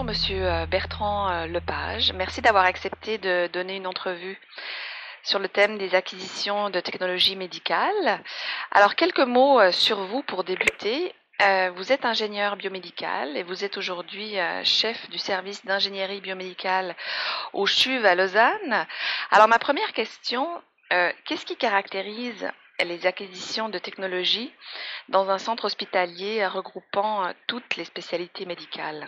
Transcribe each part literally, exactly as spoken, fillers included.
Monsieur euh, Bertrand euh, Lepage. Merci d'avoir accepté de donner une entrevue sur le thème des acquisitions de technologies médicales. Alors, quelques mots euh, sur vous pour débuter. Euh, vous êtes ingénieur biomédical et vous êtes aujourd'hui euh, chef du service d'ingénierie biomédicale au CHUV à Lausanne. Alors, ma première question, euh, qu'est-ce qui caractérise les acquisitions de technologies dans un centre hospitalier regroupant euh, toutes les spécialités médicales?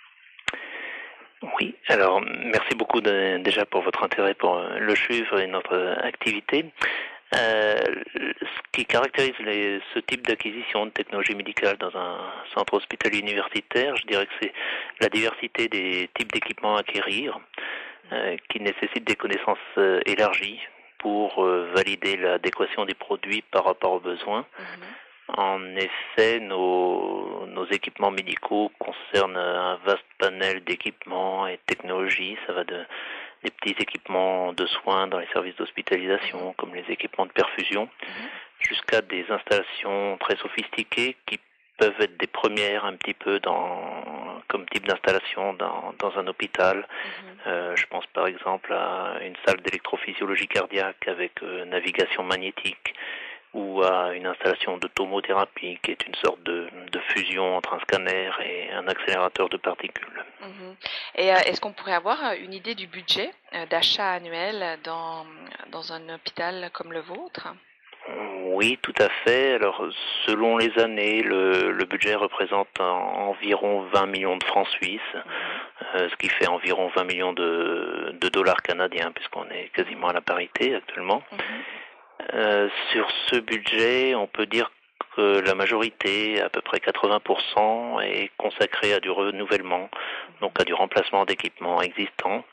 Oui, alors merci beaucoup de, déjà pour votre intérêt pour euh, le CHUV et notre euh, activité. Euh, ce qui caractérise les, ce type d'acquisition de technologie médicale dans un centre hospitalier universitaire, je dirais que c'est la diversité des types d'équipements à acquérir, euh, qui nécessitent des connaissances euh, élargies pour euh, valider l'adéquation des produits par rapport aux besoins. Mm-hmm. En effet, nos, nos équipements médicaux concernent un vaste panel d'équipements et de technologies. Ça va de des petits équipements de soins dans les services d'hospitalisation, comme les équipements de perfusion, mmh. jusqu'à des installations très sophistiquées qui peuvent être des premières un petit peu dans comme type d'installation dans, dans un hôpital. Mmh. Euh, je pense par exemple à une salle d'électrophysiologie cardiaque avec euh, navigation magnétique, ou à une installation de tomothérapie qui est une sorte de, de fusion entre un scanner et un accélérateur de particules. Mmh. Et euh, est-ce qu'on pourrait avoir une idée du budget euh, d'achat annuel dans, dans un hôpital comme le vôtre? Oui, tout à fait. Alors, selon les années, le, le budget représente en, environ vingt millions de francs suisses, mmh. euh, ce qui fait environ vingt millions de, de dollars canadiens, puisqu'on est quasiment à la parité actuellement. Mmh. Euh, sur ce budget, on peut dire que la majorité, à peu près quatre-vingts pour cent, est consacrée à du renouvellement, donc à du remplacement d'équipements existants.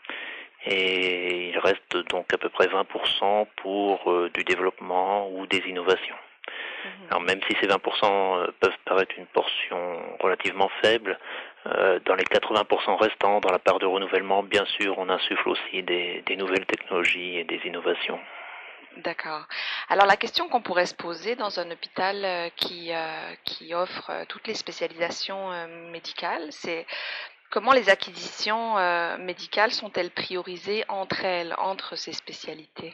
Et il reste donc à peu près vingt pour cent pour euh, du développement ou des innovations. Mmh. Alors même si ces vingt pour cent peuvent paraître une portion relativement faible, euh, dans les quatre-vingts pour cent restants, dans la part de renouvellement, bien sûr, on insuffle aussi des, des nouvelles technologies et des innovations. D'accord. Alors la question qu'on pourrait se poser dans un hôpital euh, qui, euh, qui offre euh, toutes les spécialisations euh, médicales, c'est comment les acquisitions euh, médicales sont-elles priorisées entre elles, entre ces spécialités?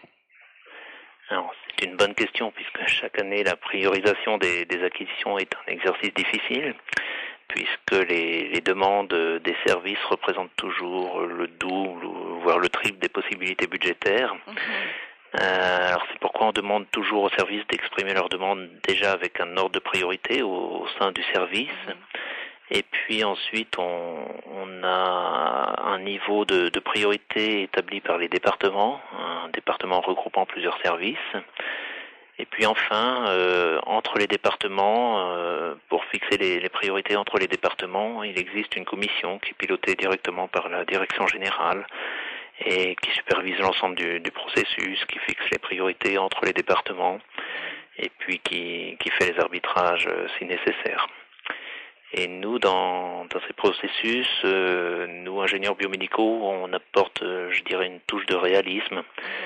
Alors, c'est une bonne question puisque chaque année la priorisation des, des acquisitions est un exercice difficile puisque les, les demandes des services représentent toujours le double voire le triple des possibilités budgétaires. Mmh. Euh, alors c'est pourquoi on demande toujours aux services d'exprimer leurs demandes déjà avec un ordre de priorité au, au sein du service. Mmh. Et puis ensuite on, on a un niveau de, de priorité établi par les départements, un département regroupant plusieurs services. Et puis enfin, euh, entre les départements, euh, pour fixer les, les priorités entre les départements, il existe une commission qui est pilotée directement par la direction générale et qui supervise l'ensemble du, du processus, qui fixe les priorités entre les départements et puis qui, qui fait les arbitrages euh, si nécessaire. Et nous, dans, dans ces processus, euh, nous, ingénieurs biomédicaux, on apporte, euh, je dirais, une touche de réalisme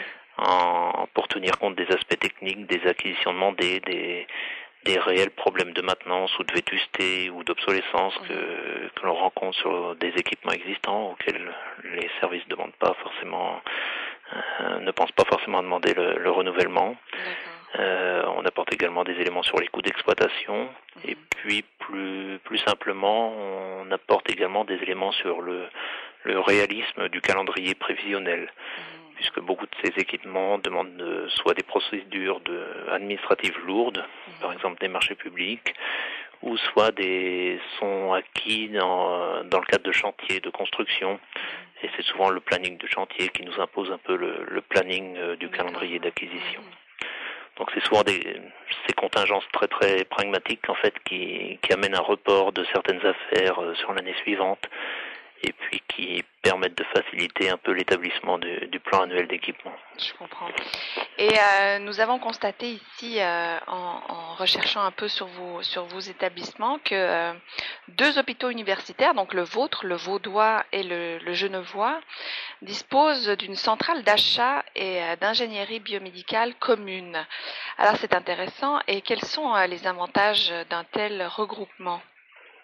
en, pour tenir compte des aspects techniques, des acquisitions demandées, des, des réels problèmes de maintenance ou de vétusté ou d'obsolescence que, que l'on rencontre sur des équipements existants auxquels les services ne demandent pas forcément, euh, ne pensent pas forcément à demander le, le renouvellement. Euh, on apporte également des éléments sur les coûts d'exploitation mmh. et puis plus plus simplement on apporte également des éléments sur le, le réalisme du calendrier prévisionnel mmh. puisque beaucoup de ces équipements demandent de, soit des procédures de, administratives lourdes, mmh. par exemple des marchés publics, ou soit des sont acquis dans, dans le cadre de chantiers de construction. Mmh. Et c'est souvent le planning de chantier qui nous impose un peu le, le planning euh, du calendrier d'acquisition. Mmh. Donc c'est souvent des ces contingences très très pragmatiques en fait qui, qui amènent un report de certaines affaires sur l'année suivante et puis qui permettent de faciliter un peu l'établissement du, du plan annuel d'équipement. Je comprends. Et euh, nous avons constaté ici, euh, en, en recherchant un peu sur vos, sur vos établissements, que euh, deux hôpitaux universitaires, donc le vôtre, le vaudois et le, le genevois, disposent d'une centrale d'achat et euh, d'ingénierie biomédicale commune. Alors c'est intéressant. Et quels sont euh, les avantages d'un tel regroupement ?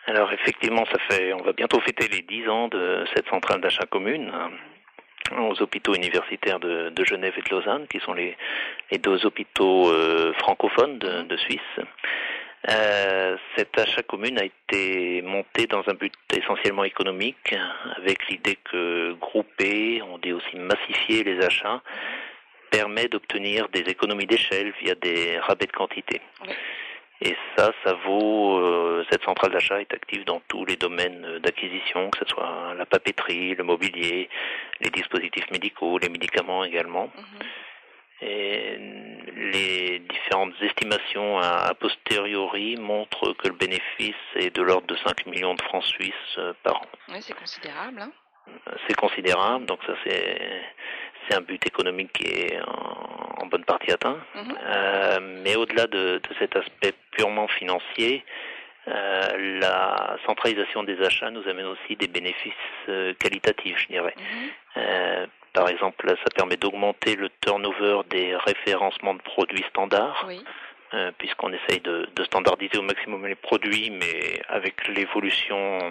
Alors effectivement, ça fait, on va bientôt fêter les dix ans de cette centrale d'achat commune aux hôpitaux universitaires de, de Genève et de Lausanne, qui sont les, les deux hôpitaux euh, francophones de, de Suisse. Euh, cet achat commune a été monté dans un but essentiellement économique, avec l'idée que grouper, on dit aussi massifier les achats, permet d'obtenir des économies d'échelle via des rabais de quantité. Oui. Et ça, ça vaut, euh, cette centrale d'achat est active dans tous les domaines d'acquisition, que ce soit la papeterie, le mobilier, les dispositifs médicaux, les médicaments également. Mm-hmm. Et les différentes estimations a, a posteriori montrent que le bénéfice est de l'ordre de cinq millions de francs suisses euh, par an. Oui, c'est considérable. Hein. C'est considérable, donc ça c'est c'est un but économique qui est en, en bonne partie atteint. Mm-hmm. Euh, mais au-delà de, de cet aspect purement financier, euh, la centralisation des achats nous amène aussi des bénéfices euh, qualitatifs, je dirais. Mm-hmm. Euh, par exemple, ça permet d'augmenter le turnover des référencements de produits standards. Oui. Euh, puisqu'on essaye de, de standardiser au maximum les produits, mais avec l'évolution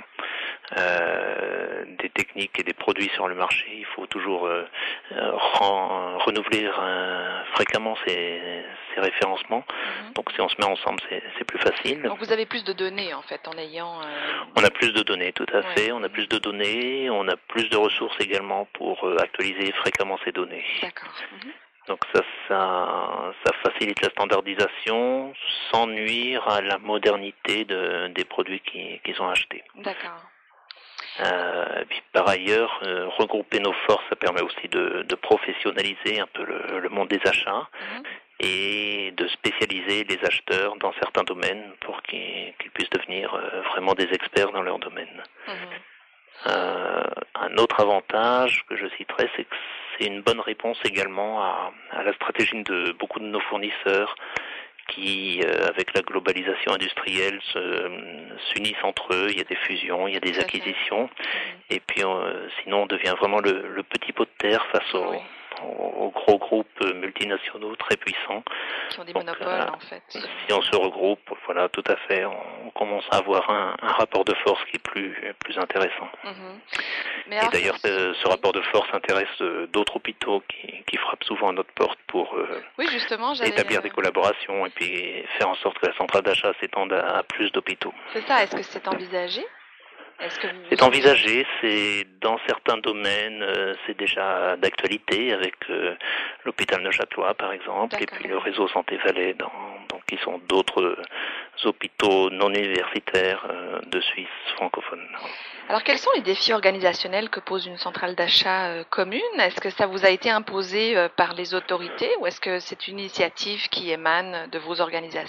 euh, des techniques et des produits sur le marché, il faut toujours euh, ren, renouveler euh, fréquemment ces, ces référencements. Mm-hmm. Donc si on se met ensemble, c'est, c'est plus facile. Donc vous avez plus de données en fait en ayant... Euh... On a plus de données, tout à ouais. fait. On a plus de données, on a plus de ressources également pour euh, actualiser fréquemment ces données. D'accord. Mm-hmm. Donc ça, ça, ça facilite la standardisation sans nuire à la modernité de, des produits qui, qui sont achetés. D'accord. Euh, puis par ailleurs, euh, regrouper nos forces, ça permet aussi de, de professionnaliser un peu le, le monde des achats mmh. et de spécialiser les acheteurs dans certains domaines pour qu'ils, qu'ils puissent devenir euh, vraiment des experts dans leur domaine. Mmh. Euh, un autre avantage que je citerai, c'est que c'est une bonne réponse également à, à la stratégie de beaucoup de nos fournisseurs qui, euh, avec la globalisation industrielle, se, s'unissent entre eux. Il y a des fusions, il y a des acquisitions, mmh. et puis euh, sinon on devient vraiment le, le petit pot de terre face aux, oui. aux, aux gros groupes multinationaux très puissants. Qui ont des Donc, monopoles euh, en fait. Si on se regroupe, voilà, tout à fait, on, on commence à avoir un, un rapport de force qui est plus, plus intéressant. Mmh. Mais et d'ailleurs, ce, ce rapport de force intéresse euh, d'autres hôpitaux qui, qui frappent souvent à notre porte pour euh, oui, justement, établir des collaborations et puis faire en sorte que la centrale d'achat s'étende à, à plus d'hôpitaux. C'est ça, est-ce que c'est envisagé ? Est-ce que vous c'est envisagé, c'est dans certains domaines, euh, c'est déjà d'actualité avec euh, l'hôpital Neuchâtelois par exemple, D'accord. et puis le réseau Santé Valais, dans, donc qui sont d'autres euh, hôpitaux non universitaires euh, de Suisse francophone. Alors quels sont les défis organisationnels que pose une centrale d'achat euh, commune ? Est-ce que ça vous a été imposé euh, par les autorités ou est-ce que c'est une initiative qui émane de vos organisations ?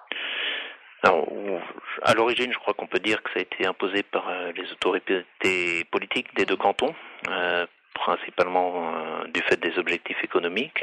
Alors, à l'origine, je crois qu'on peut dire que ça a été imposé par euh, les autorités politiques des deux cantons, euh, principalement euh, du fait des objectifs économiques.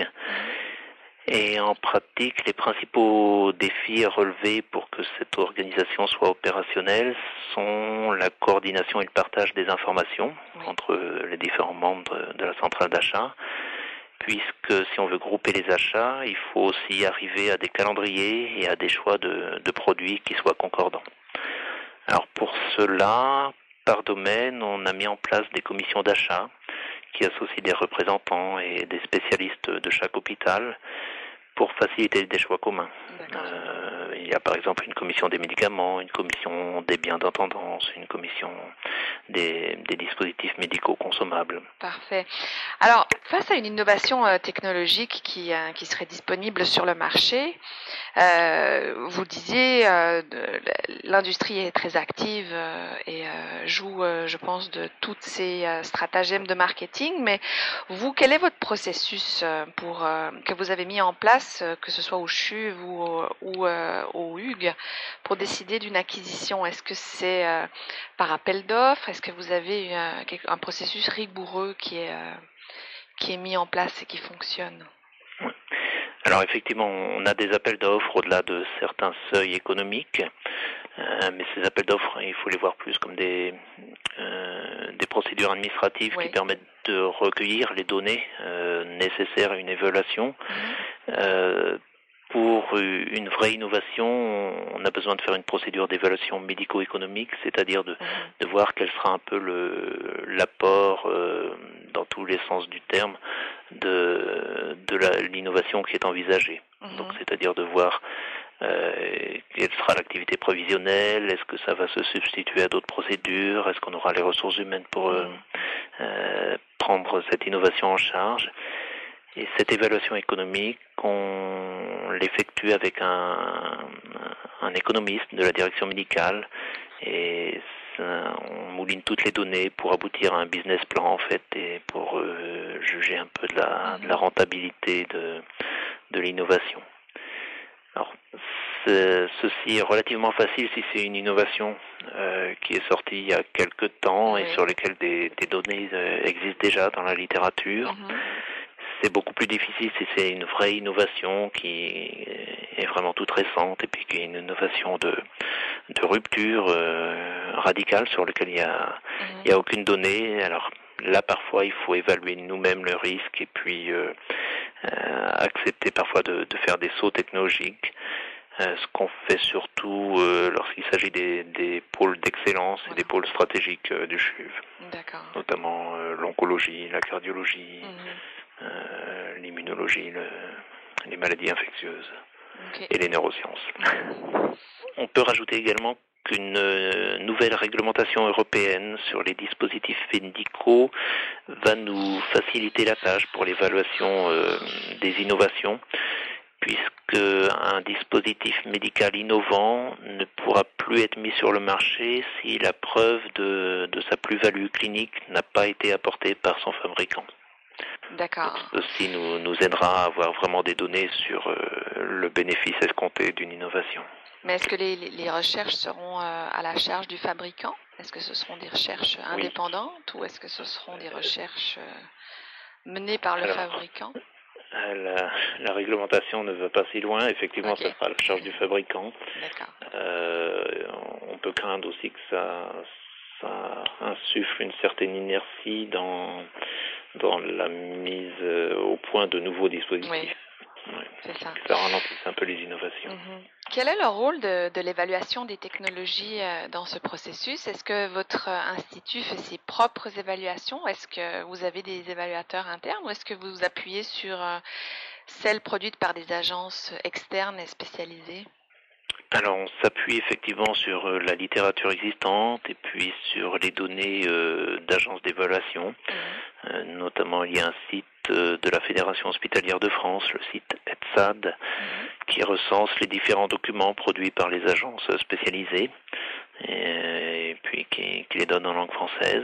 Et en pratique, les principaux défis à relever pour que cette organisation soit opérationnelle sont la coordination et le partage des informations oui. entre les différents membres de la centrale d'achat, puisque si on veut grouper les achats, il faut aussi arriver à des calendriers et à des choix de, de produits qui soient concordants. Alors pour cela, par domaine, on a mis en place des commissions d'achat qui associent des représentants et des spécialistes de chaque hôpital pour faciliter des choix communs. Euh, il y a par exemple une commission des médicaments, une commission des biens d'intendance, une commission des, des dispositifs médicaux consommables. Parfait. Alors, face à une innovation euh, technologique qui, euh, qui serait disponible sur le marché, euh, vous disiez euh, de, l'industrie est très active euh, et euh, joue, euh, je pense, de toutes ces euh, stratagèmes de marketing, mais vous, quel est votre processus euh, pour, euh, que vous avez mis en place, euh, que ce soit au C H U V ou, au, ou euh, au Hugues, pour décider d'une acquisition ? Est-ce que c'est euh, par appel d'offres ? Est-ce que vous avez euh, un processus rigoureux qui est, euh, qui est mis en place et qui fonctionne ? Alors effectivement, on a des appels d'offres au-delà de certains seuils économiques, euh, mais ces appels d'offres, il faut les voir plus comme des, euh, des procédures administratives oui. qui permettent de recueillir les données euh, nécessaires à une évaluation. Mmh. Euh, pour une vraie innovation, on a besoin de faire une procédure d'évaluation médico-économique, c'est-à-dire de, de voir quel sera un peu le, l'apport, euh, dans tous les sens du terme, de, de la, l'innovation qui est envisagée. Mmh. Donc, c'est-à-dire de voir euh, quelle sera l'activité prévisionnelle, est-ce que ça va se substituer à d'autres procédures, est-ce qu'on aura les ressources humaines pour euh, euh, prendre cette innovation en charge. Et cette évaluation économique, on l'effectue avec un, un économiste de la direction médicale et ça, on mouline toutes les données pour aboutir à un business plan en fait et pour euh, juger un peu de la, de la rentabilité de, de l'innovation. Alors, ceci est relativement facile si c'est une innovation euh, qui est sortie il y a quelque temps et sur lesquelles des, des données euh, existent déjà dans la littérature. Mm-hmm. C'est beaucoup plus difficile si c'est une vraie innovation qui est vraiment toute récente et puis qui est une innovation de, de rupture euh, radicale sur laquelle il y a, mmh. il y a aucune donnée. Alors là, parfois, il faut évaluer nous-mêmes le risque et puis euh, euh, accepter parfois de, de faire des sauts technologiques. Euh, ce qu'on fait surtout euh, lorsqu'il s'agit des, des pôles d'excellence et des pôles stratégiques euh, du C H U V. D'accord. Notamment euh, l'oncologie, la cardiologie, mmh. euh, l'immunologie, le, les maladies infectieuses okay. et les neurosciences. On peut rajouter également qu'une euh, nouvelle réglementation européenne sur les dispositifs médicaux va nous faciliter la tâche pour l'évaluation euh, des innovations, puisque un dispositif médical innovant ne pourra plus être mis sur le marché si la preuve de, de sa plus-value clinique n'a pas été apportée par son fabricant. D'accord. Ceci nous, nous aidera à avoir vraiment des données sur euh, le bénéfice escompté d'une innovation. Mais est-ce que les, les recherches seront euh, à la charge du fabricant? Est-ce que ce seront des recherches indépendantes oui. ou est-ce que ce seront des recherches euh, menées par le Alors, fabricant? La, la réglementation ne va pas si loin. Effectivement, okay. ça sera à la charge du fabricant. D'accord. Euh, on peut craindre aussi que ça, ça insuffle une certaine inertie dans, dans la mise au point de nouveaux dispositifs. Oui. Ouais. C'est ça. Ça ralentisse un peu les innovations. Mm-hmm. Quel est le rôle de, de l'évaluation des technologies euh, dans ce processus? Est-ce que votre institut fait ses propres évaluations? Est-ce que vous avez des évaluateurs internes ou est-ce que vous vous appuyez sur euh, celles produites par des agences externes et spécialisées? Alors, on s'appuie effectivement sur euh, la littérature existante et puis sur les données euh, d'agences d'évaluation. Mmh. Euh, notamment, il y a un site euh, de la Fédération hospitalière de France, le site ETSAD, mmh. qui recense les différents documents produits par les agences spécialisées et, et puis qui, qui les donne en langue française.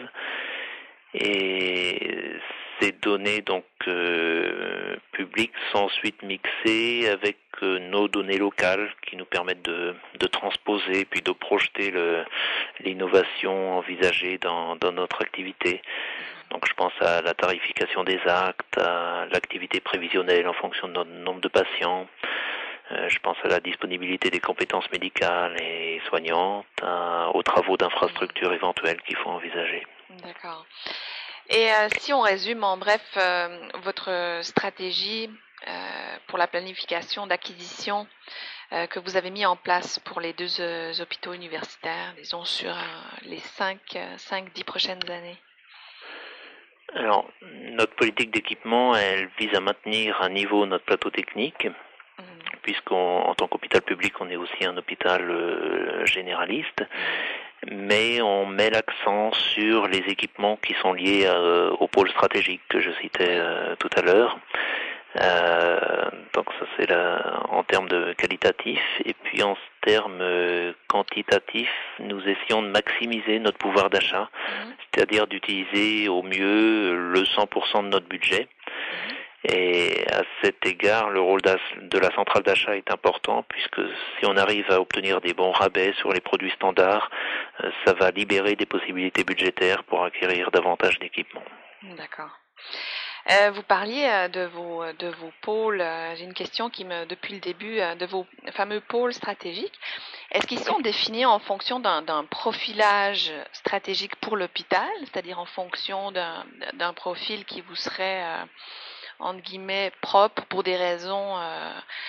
Et ces données donc euh, publiques sont ensuite mixées avec euh, nos données locales qui nous permettent de, de transposer puis de projeter le, l'innovation envisagée dans, dans notre activité. Donc je pense à la tarification des actes, à l'activité prévisionnelle en fonction de notre nombre de patients. Euh, je pense à la disponibilité des compétences médicales et soignantes, à, aux travaux d'infrastructure éventuels qu'il faut envisager. D'accord. Et euh, si on résume en bref euh, votre stratégie euh, pour la planification d'acquisition euh, que vous avez mis en place pour les deux euh, hôpitaux universitaires, disons sur euh, les cinq, cinq, dix prochaines années. Alors, notre politique d'équipement, elle vise à maintenir à niveau notre plateau technique, mmh. puisqu'en en tant qu'hôpital public, on est aussi un hôpital euh, généraliste. Mmh. Mais on met l'accent sur les équipements qui sont liés euh, au pôle stratégique que je citais euh, tout à l'heure. Euh, donc ça c'est la, en termes de qualitatif. Et puis en termes euh, quantitatifs, nous essayons de maximiser notre pouvoir d'achat, mmh. c'est-à-dire d'utiliser au mieux le cent pour cent de notre budget. Mmh. Et à cet égard, le rôle de la centrale d'achat est important puisque si on arrive à obtenir des bons rabais sur les produits standards, ça va libérer des possibilités budgétaires pour acquérir davantage d'équipements. D'accord. Euh, vous parliez de vos, de vos pôles, j'ai une question qui me, depuis le début, de vos fameux pôles stratégiques. Est-ce qu'ils sont définis en fonction d'un, d'un profilage stratégique pour l'hôpital, c'est-à-dire en fonction d'un, d'un profil qui vous serait... Euh, entre guillemets, propre pour des raisons euh,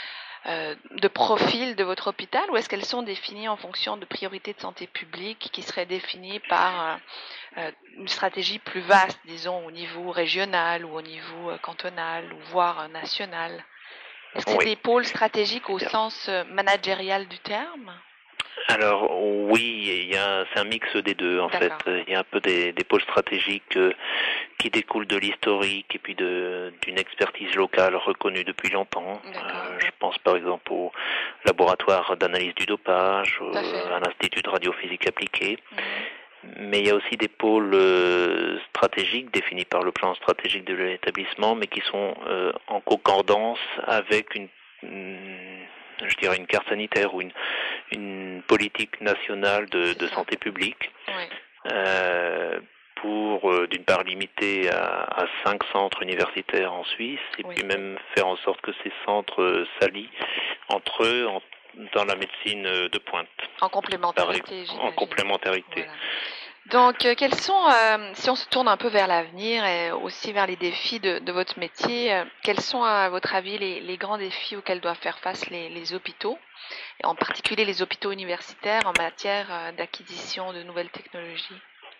euh, de profil de votre hôpital, ou est-ce qu'elles sont définies en fonction de priorités de santé publique qui seraient définies par euh, euh, une stratégie plus vaste, disons, au niveau régional ou au niveau euh, cantonal ou voire euh, national? Est-ce que c'est Oui. des pôles stratégiques au sens euh, managérial du terme? Alors oui, il y a, c'est un mix des deux en fait. D'accord. Il y a un peu des, des pôles stratégiques euh, qui découlent de l'historique et puis de, d'une expertise locale reconnue depuis longtemps. D'accord. Euh, je pense par exemple au laboratoire d'analyse du dopage, Tout à fait. euh, à l'Institut de radiophysique appliquée. Mhm. Mais il y a aussi des pôles euh, stratégiques définis par le plan stratégique de l'établissement, mais qui sont euh, en concordance avec une, une, je dirais une carte sanitaire ou une, une politique nationale de, C'est de ça. santé publique. Oui. Euh, pour euh, d'une part limiter à, à cinq centres universitaires en Suisse et Oui. puis même faire en sorte que ces centres euh, s'allient entre eux en, dans la médecine euh, de pointe. En complémentarité, En j'imagine. complémentarité. Voilà. Donc, euh, quels sont, euh, si on se tourne un peu vers l'avenir et aussi vers les défis de, de votre métier, euh, quels sont, à votre avis, les, les grands défis auxquels doivent faire face les, les hôpitaux, et en particulier les hôpitaux universitaires en matière euh, d'acquisition de nouvelles technologies?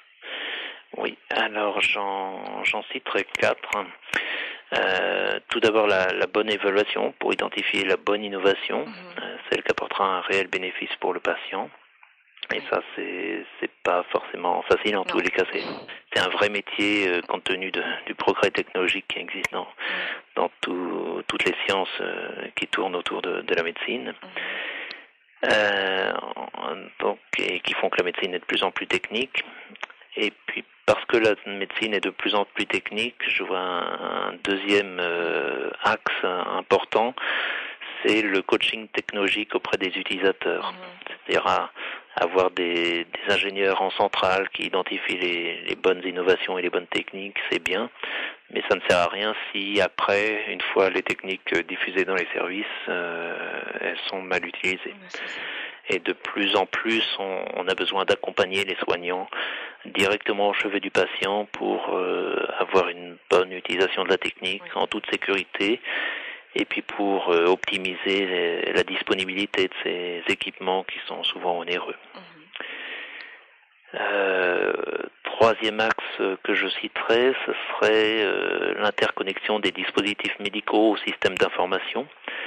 Oui, alors j'en, j'en citerai quatre. Euh, tout d'abord la, la bonne évaluation pour identifier la bonne innovation, Mhm. euh, celle qui apportera un réel bénéfice pour le patient. Et Oui. ça, c'est c'est pas forcément facile. En Non. tous les cas, c'est c'est un vrai métier euh, compte tenu de, du progrès technologique qui existe dans Oui. dans tout, toutes les sciences euh, qui tournent autour de, de la médecine. Mhm. Euh, donc et qui font que la médecine est de plus en plus technique. Et puis parce que la médecine est de plus en plus technique, je vois un, un deuxième euh, axe important, c'est le coaching technologique auprès des utilisateurs. Mhm. C'est-à-dire à, avoir des, des ingénieurs en centrale qui identifient les, les bonnes innovations et les bonnes techniques, c'est bien, mais ça ne sert à rien si après, une fois les techniques diffusées dans les services, euh, elles sont mal utilisées. Oui, c'est ça. Et de plus en plus, on, on a besoin d'accompagner les soignants directement au chevet du patient pour euh, avoir une bonne utilisation de la technique Oui. en toute sécurité et puis pour euh, optimiser les, la disponibilité de ces équipements qui sont souvent onéreux. Mhm. Euh, troisième axe que je citerai, ce serait euh, l'interconnexion des dispositifs médicaux au système d'information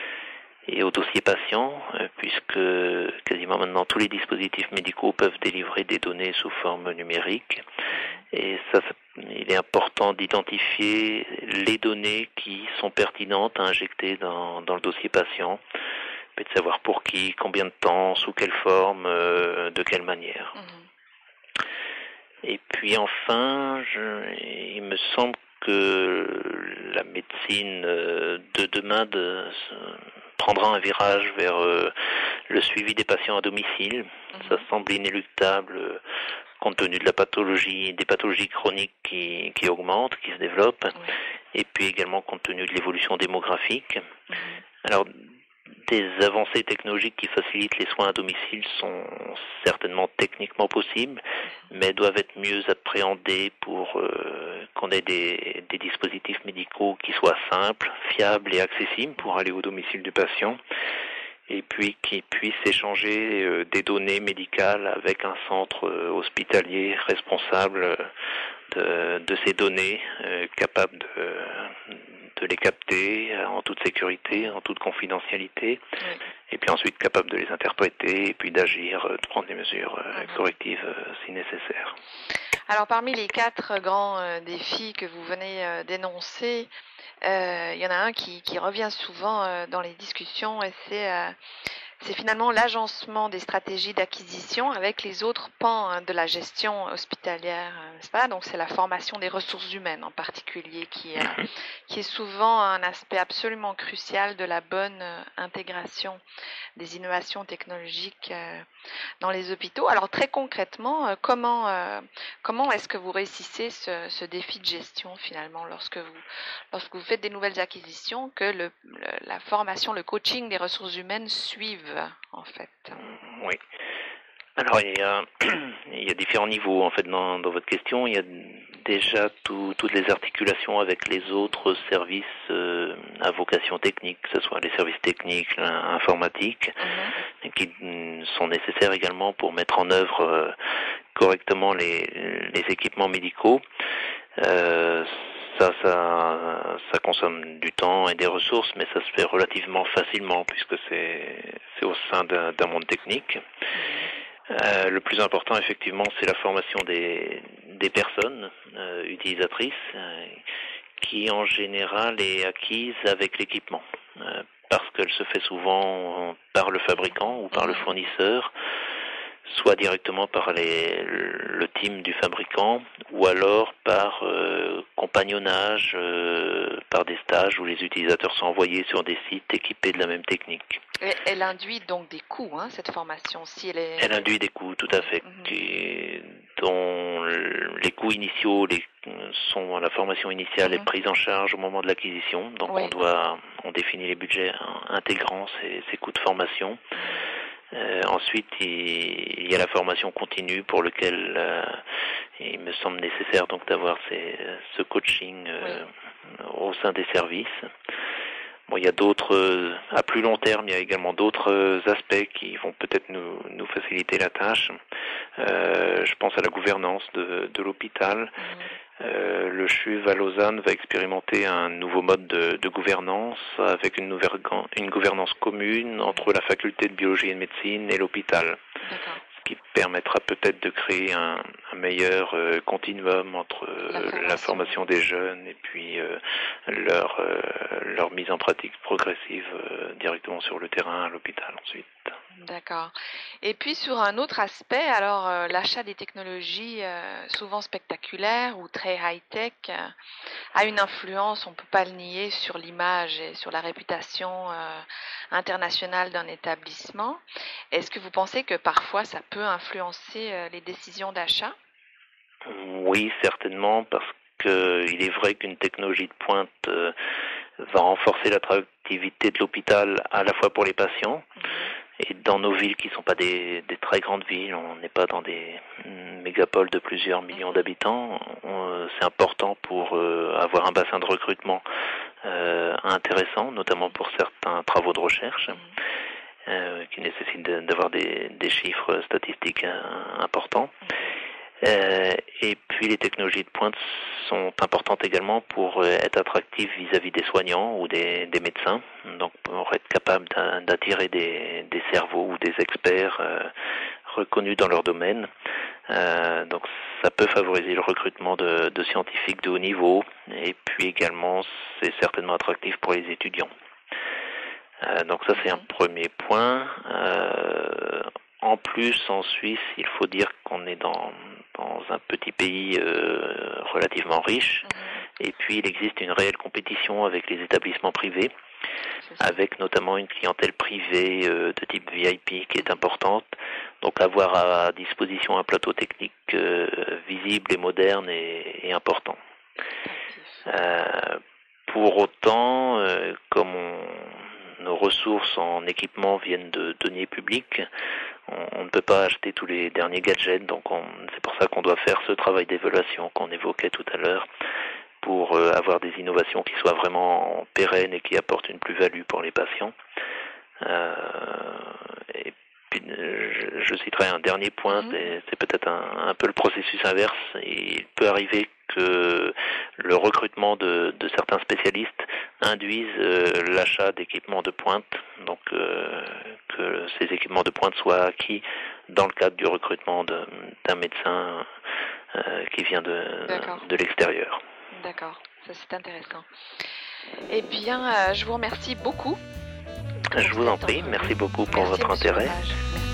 et au dossier patient, euh, puisque quasiment maintenant tous les dispositifs médicaux peuvent délivrer des données sous forme numérique. Et ça, il est important d'identifier les données qui sont pertinentes à injecter dans, dans le dossier patient, et de savoir pour qui, combien de temps, sous quelle forme, euh, de quelle manière. Mhm. Et puis enfin, je, il me semble que la médecine de demain de, prendra un virage vers euh, le suivi des patients à domicile. Mm-hmm. Ça semble inéluctable euh, compte tenu de la pathologie, des pathologies chroniques qui, qui augmentent, qui se développent, oui. Et puis également compte tenu de l'évolution démographique. Mm-hmm. Alors, des avancées technologiques qui facilitent les soins à domicile sont certainement techniquement possibles, mais doivent être mieux appréhendées pour euh, qu'on ait des, des dispositifs médicaux qui soient simples, fiables et accessibles pour aller au domicile du patient, et puis qui puissent échanger euh, des données médicales avec un centre euh, hospitalier responsable de, de ces données, euh, capable de de les capter en toute sécurité, en toute confidentialité, oui. Et puis ensuite capable de les interpréter et puis d'agir, de prendre des mesures mmh. correctives si nécessaire. Alors parmi les quatre grands euh, défis que vous venez euh, d'énoncer, euh, il y en a un qui, qui revient souvent euh, dans les discussions et c'est euh, c'est finalement l'agencement des stratégies d'acquisition avec les autres pans hein, de la gestion hospitalière, n'est-ce pas? Donc c'est la formation des ressources humaines en particulier qui, euh, qui est souvent un aspect absolument crucial de la bonne euh, intégration des innovations technologiques euh, dans les hôpitaux. Alors très concrètement, euh, comment, euh, comment est-ce que vous réussissez ce, ce défi de gestion finalement lorsque vous, lorsque vous faites des nouvelles acquisitions, que le, le, la formation, le coaching des ressources humaines suivent en fait? Oui. Alors il y a, il y a différents niveaux en fait dans, dans votre question. Il y a déjà tout, toutes les articulations avec les autres services euh, à vocation technique, que ce soit les services techniques, informatiques, Mhm. qui mm, sont nécessaires également pour mettre en œuvre euh, correctement les, les équipements médicaux. Euh, ça, ça, ça consomme du temps et des ressources, mais ça se fait relativement facilement puisque c'est, c'est au sein d'un, d'un monde technique. Euh, le plus important, effectivement, c'est la formation des, des personnes euh, utilisatrices, euh, qui en général est acquise avec l'équipement, euh, parce qu'elle se fait souvent par le fabricant ou par le fournisseur, soit directement par les, le team du fabricant, ou alors par euh, compagnonnage, euh, par des stages où les utilisateurs sont envoyés sur des sites équipés de la même technique. Et elle induit donc des coûts, hein, cette formation, si elle est... Elle induit des coûts, tout à fait, Mhm. qui, dont les coûts initiaux les, sont la formation initiale Mhm. est prise en charge au moment de l'acquisition, donc Oui. on doit, on définit les budgets intégrant ces, ces coûts de formation. Euh, ensuite, il, il y a la formation continue pour lequel euh, il me semble nécessaire donc d'avoir ces, ce coaching euh, oui. au sein des services. Bon, il y a d'autres, à plus long terme, il y a également d'autres aspects qui vont peut-être nous, nous faciliter la tâche. Euh, je pense à la gouvernance de, de l'hôpital. Mmh. Euh, le C H U V à Lausanne va expérimenter un nouveau mode de, de gouvernance avec une, nouvelle, une gouvernance commune entre la faculté de biologie et de médecine et l'hôpital. D'accord. Ce qui permettra peut-être de créer un, un meilleur euh, continuum entre euh, la, formation. la formation des jeunes et puis euh, leur, euh, leur mise en pratique progressive euh, directement sur le terrain à l'hôpital ensuite. D'accord. Et puis sur un autre aspect, alors euh, l'achat des technologies euh, souvent spectaculaires ou très high-tech euh, a une influence, on ne peut pas le nier, sur l'image et sur la réputation euh, internationale d'un établissement. Est-ce que vous pensez que parfois ça peut influencer euh, les décisions d'achat? Oui, certainement, parce qu'il est vrai qu'une technologie de pointe euh, va renforcer l'attractivité de l'hôpital à la fois pour les patients, mmh. et dans nos villes qui ne sont pas des, des très grandes villes, on n'est pas dans des mégapoles de plusieurs millions d'habitants, on, c'est important pour euh, avoir un bassin de recrutement euh, intéressant, notamment pour certains travaux de recherche, euh, qui nécessitent de, d'avoir des, des chiffres statistiques euh, importants. Euh, et puis les technologies de pointe sont importantes également pour euh, être attractives vis-à-vis des soignants ou des, des médecins, donc pour être capable d'attirer des, des cerveaux ou des experts euh, reconnus dans leur domaine. Euh, donc ça peut favoriser le recrutement de, de scientifiques de haut niveau, et puis également c'est certainement attractif pour les étudiants. Euh, donc ça c'est un premier point. Euh, en plus en Suisse, il faut dire qu'on est dans dans un petit pays euh, relativement riche, mmh. et puis il existe une réelle compétition avec les établissements privés, avec notamment une clientèle privée euh, de type V I P qui est importante, donc avoir à disposition un plateau technique euh, visible et moderne est, est important. Euh, pour autant, euh, comme on, nos ressources en équipement viennent de deniers publics, on, on ne peut pas acheter tous les derniers gadgets, donc on, c'est pour ça qu'on doit faire ce travail d'évaluation qu'on évoquait tout à l'heure, pour euh, avoir des innovations qui soient vraiment pérennes et qui apportent une plus-value pour les patients. Euh, et puis, je, je citerai un dernier point, mmh. c'est, c'est peut-être un, un peu le processus inverse. Il peut arriver que le recrutement de, de certains spécialistes induise euh, l'achat d'équipements de pointe, donc euh, que ces équipements de pointe soient acquis dans le cadre du recrutement de, d'un médecin euh, qui vient de, de l'extérieur. D'accord, ça c'est intéressant. Eh bien, euh, je vous remercie beaucoup. Je vous en prie, merci beaucoup pour merci, votre intérêt. Lepage.